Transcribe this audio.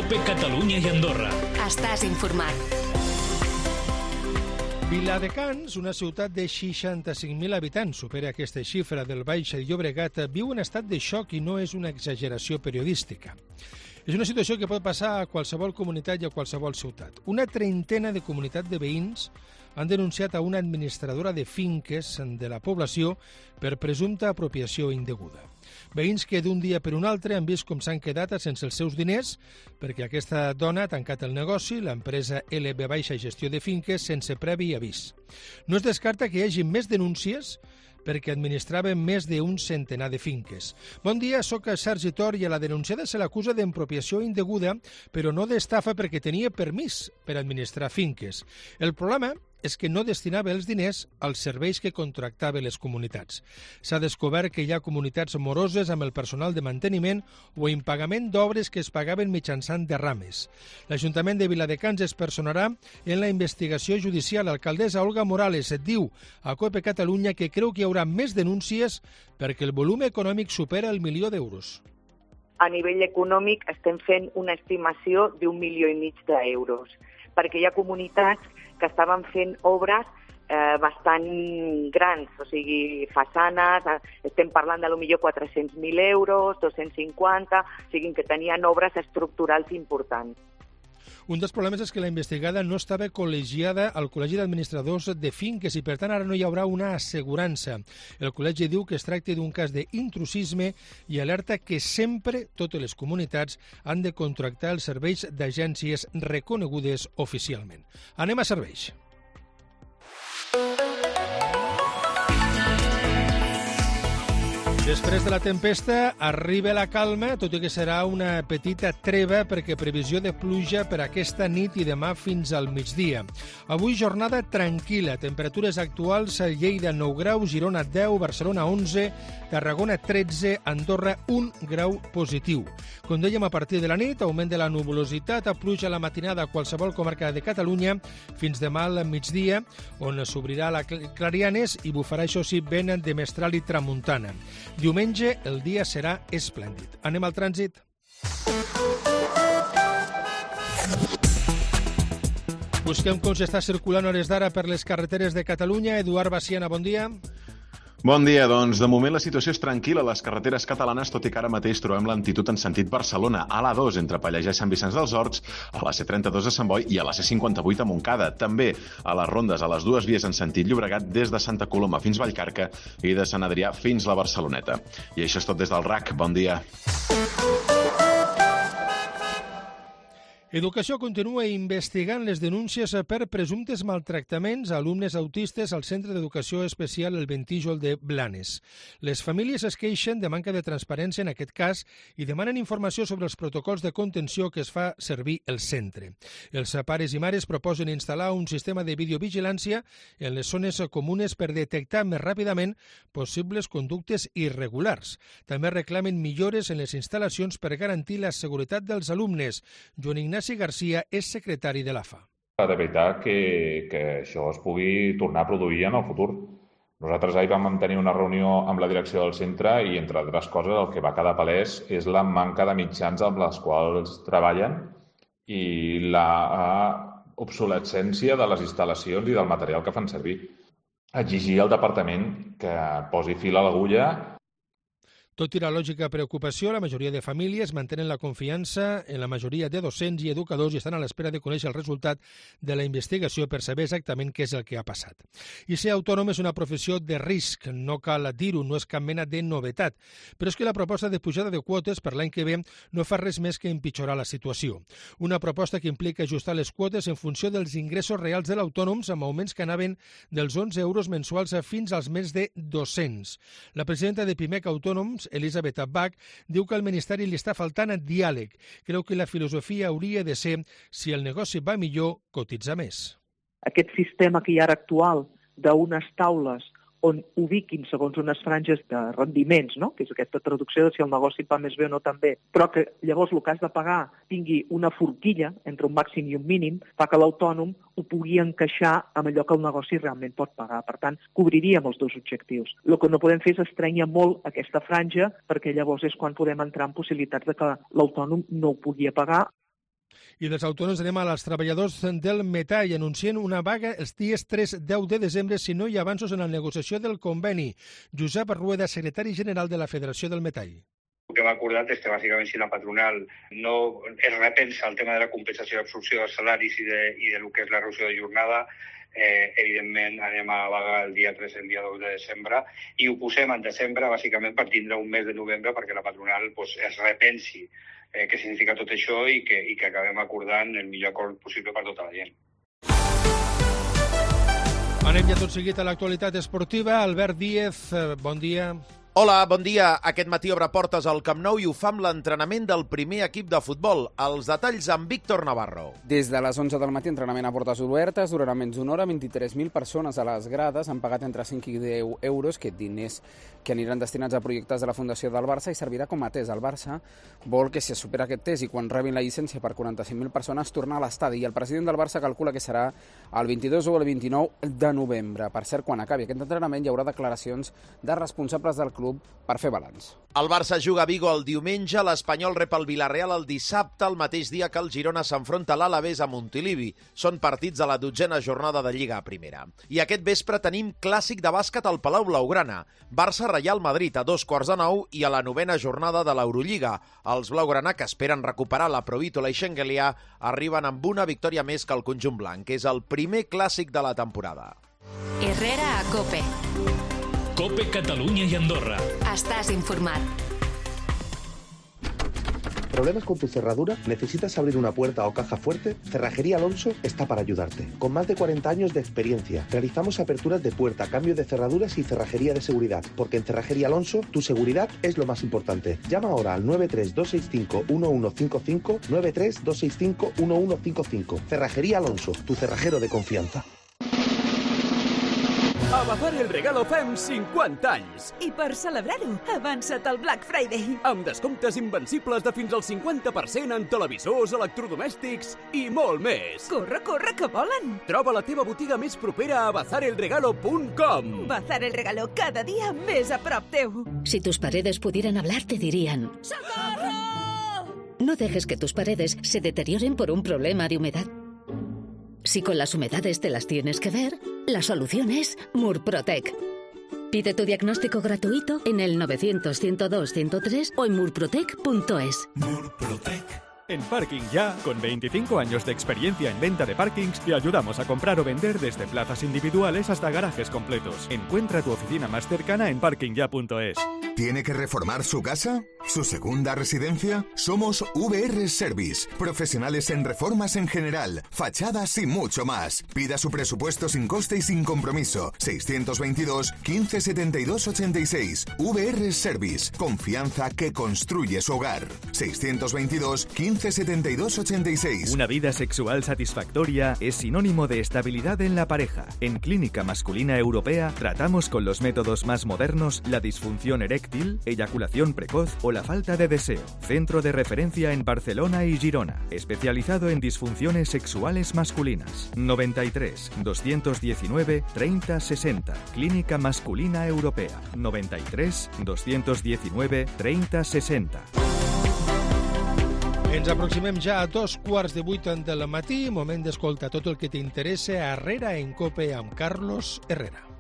COPE Catalunya i Andorra. Estàs informat. Viladecans, una ciutat de 65.000 habitants, supera aquesta xifra del Baix Llobregat, viu en estat de xoc i no és una exageració periodística. És una situació que pot passar a qualsevol comunitat i a qualsevol ciutat. Una trentena de comunitats de veïns han denunciat a una administradora de finques de la població per presumpta apropiació indeguda. Veïns que d'un dia per un altre han vist com s'han quedat sense els seus diners perquè aquesta dona ha tancat el negoci, l'empresa LB Gestió de Finques, sense previ avís. No es descarta que hi hagi més denúncies perquè administraven més d'un centenar de finques. Bon dia, soc Sergi Tor i a la denunciada se l'acusa d'impropiació indeguda, però no d'estafa perquè tenia permís per administrar finques. El problema és que no destinava els diners als serveis que contractava les comunitats. S'ha descobert que hi ha comunitats moroses amb el personal de manteniment o impagament d'obres que es pagaven mitjançant derrames. L'Ajuntament de Viladecans es personarà en la investigació judicial. L'alcaldessa Olga Morales diu a COPE Catalunya que creu que hi haurà més denúncies perquè el volum econòmic supera el €1.000.000. A nivell econòmic estem fent una estimació d'1,5 milions d'euros, perquè hi ha comunitats que estaven fent obres bastant grans, o sigui, façanes, estem parlant de potser 400.000 euros, 250, o sigui que tenien obres estructurals importants. Un dels problemes és que la investigada no estava col·legiada al Col·legi d'Administradors de Finques i, per tant, ara no hi haurà una assegurança. El col·legi diu que es tracta d'un cas d'intrusisme i alerta que sempre totes les comunitats han de contractar els serveis d'agències reconegudes oficialment. Anem a serveis. Després de la tempesta arriba la calma, tot i que serà una petita treva perquè previsió de pluja per aquesta nit i demà fins al migdia. Avui jornada tranquil·la, temperatures actuals a Lleida 9 graus, Girona 10, Barcelona 11, Tarragona 13, Andorra 1 grau positiu. Com dèiem, a partir de la nit, augment de la nuvolositat, a pluja a la matinada a qualsevol comarca de Catalunya, fins demà al migdia, on s'obrirà la Clarianes i bufarà, això sí, vent de mestral i tramuntana. Diumenge el dia serà esplèndid. Anem al trànsit. Busquem com s'està circulant a hores d'ara per les carreteres de Catalunya. Eduard Baciana, bon dia. Bon dia, doncs de moment la situació és tranquil·la a les carreteres catalanes, tot i que ara mateix trobem lentitud en sentit Barcelona, a l'A2 entre Pallejà i Sant Vicenç dels Horts, a la C32 a Sant Boi i a la C58 a Montcada. També a les rondes a les dues vies en sentit Llobregat des de Santa Coloma fins Vallcarca i de Sant Adrià fins la Barceloneta. I això és tot des del RAC. Bon dia. Educació continua investigant les denúncies per presumptes maltractaments a alumnes autistes al Centre d'Educació Especial El Ventíjol de Blanes. Les famílies es queixen de manca de transparència en aquest cas i demanen informació sobre els protocols de contenció que es fa servir el centre. Els pares i mares proposen instal·lar un sistema de videovigilància en les zones comunes per detectar més ràpidament possibles conductes irregulars. També reclamen millores en les instal·lacions per garantir la seguretat dels alumnes. Joan Ignasi Garcia és secretari de l'AFA. De veritat que això es pugui tornar a produir en el futur. Nosaltres ahir vam mantenir una reunió amb la direcció del centre i, entre altres coses, el que va quedar palès és la manca de mitjans amb les quals treballen i la obsolescència de les instal·lacions i del material que fan servir. Exigir al departament que posi fil a l'agulla. Tot i la lògica preocupació, la majoria de famílies mantenen la confiança en la majoria de docents i educadors i estan a l'espera de conèixer el resultat de la investigació per saber exactament què és el que ha passat. I ser autònom és una professió de risc, no cal dir-ho, no és cap mena de novetat. Però és que la proposta de pujada de quotes per l'any que ve no fa res més que empitjorar la situació. Una proposta que implica ajustar les quotes en funció dels ingressos reals de l'autònoms amb augments que anaven dels 11 euros mensuals fins als més de 200. La presidenta de PIMEC Autònoms, Elisabeth Bach, diu que al Ministeri li està faltant diàleg. Creu que la filosofia hauria de ser, si el negoci va millor, cotitzar més. Aquest sistema que hi ha ara actual d'unes taules on ubiquin segons unes franges de rendiments, no? Que és aquesta traducció de si el negoci va més bé o no tan bé, però que llavors el que has de pagar tingui una forquilla entre un màxim i un mínim, fa que l'autònom ho pugui encaixar amb allò que el negoci realment pot pagar. Per tant, cobriríem els dos objectius. El que no podem fer és estrènyer molt aquesta franja, perquè llavors és quan podem entrar en possibilitats de que l'autònom no ho pugui pagar. I dels autònoms anem als treballadors del metall. Anuncien una vaga els dies 3-10 de desembre si no hi ha avanços en la negociació del conveni. Josep Rueda, secretari general de la Federació del Metall. El que hem acordat és que, bàsicament, si la patronal no es repensa el tema de la compensació d'absorció dels salaris i de lo que és la reducció de jornada, evidentment anem a vaga el dia 3 i el dia 2 de desembre i ho posem en desembre, bàsicament, per tindre un mes de novembre perquè la patronal es repensi què significa tot això i que acabem acordant el millor acord possible per tota la gent. Anem ja tot seguit a l'actualitat esportiva. Albert Díez, bon dia. Hola, bon dia. Aquest matí obre portes al Camp Nou i ho fa amb l'entrenament del primer equip de futbol. Els detalls amb Víctor Navarro. Des de les 11 del matí, entrenament a portes obertes. Durarà menys d'una hora, 23.000 persones a les grades. Han pagat entre 5 i 10 euros, que diners que aniran destinats a projectes de la Fundació del Barça i servirà com a test. El Barça vol que se supera aquest test i quan rebin la llicència per 45.000 persones tornar a l'estadi. I el president del Barça calcula que serà el 22 o el 29 de novembre. Per cert, quan acabi aquest entrenament hi haurà declaracions de responsables del club per fer balanç. El Barça juga a Vigo el diumenge, l'Espanyol rep el Villarreal el dissabte, el mateix dia que el Girona s'enfronta a l'Alavés a Montilivi. Són partits de la 12a jornada de Lliga a Primera. I aquest vespre tenim clàssic de bàsquet al Palau Blaugrana. Barça-Reial Madrid a 8:45 i a la 9a jornada de l'Eurolliga. Els blaugrana, que esperen recuperar la Provítola i Xenguelià, arriben amb una victòria més que el conjunt blanc, que és el primer clàssic de la temporada. Herrera a COPE. COPE Catalunya y Andorra. Estás informat. ¿Problemas con tu cerradura? ¿Necesitas abrir una puerta o caja fuerte? Cerrajería Alonso está para ayudarte. Con más de 40 años de experiencia, realizamos aperturas de puerta, cambio de cerraduras y cerrajería de seguridad. Porque en Cerrajería Alonso, tu seguridad es lo más importante. Llama ahora al 93265-1155, 93265-1155. Cerrajería Alonso, tu cerrajero de confianza. A Bazar el Regalo fem 50 anys. I per celebrar-ho, avança't al Black Friday. Amb descomptes invencibles de fins al 50% en televisors, electrodomèstics i molt més. Corre, corre, que volen! Troba la teva botiga més propera a bazarelregalo.com. Bazar el Regalo, cada dia més a prop teu. Si tus paredes pudieran hablar, te dirían: ¡Socorro! No dejes que tus paredes se deterioren por un problema de humedad. Si con las humedades te las tienes que ver, la solución es Murprotec. Pide tu diagnóstico gratuito en el 900-102-103 o en murprotec.es. Murprotec. En Parking Ya, con 25 años de experiencia en venta de parkings, te ayudamos a comprar o vender desde plazas individuales hasta garajes completos. Encuentra tu oficina más cercana en parkingya.es. ¿Tiene que reformar su casa? ¿Su segunda residencia? Somos VR Service, profesionales en reformas en general, fachadas y mucho más. Pida su presupuesto sin coste y sin compromiso. 622 15 72 86. VR Service, confianza que construye su hogar. 622 15 72 86. Una vida sexual satisfactoria es sinónimo de estabilidad en la pareja. En Clínica Masculina Europea tratamos con los métodos más modernos la disfunción eréctil, eyaculación precoz o la falta de deseo. Centro de referencia en Barcelona y Girona, especializado en disfunciones sexuales masculinas. 93 219 30 60. Clínica Masculina Europea. 93 219 30 60. Ens aproximem ja a 7:15 del matí, moment d'escoltar tot el que t'interessa a Herrera en COPE amb Carlos Herrera.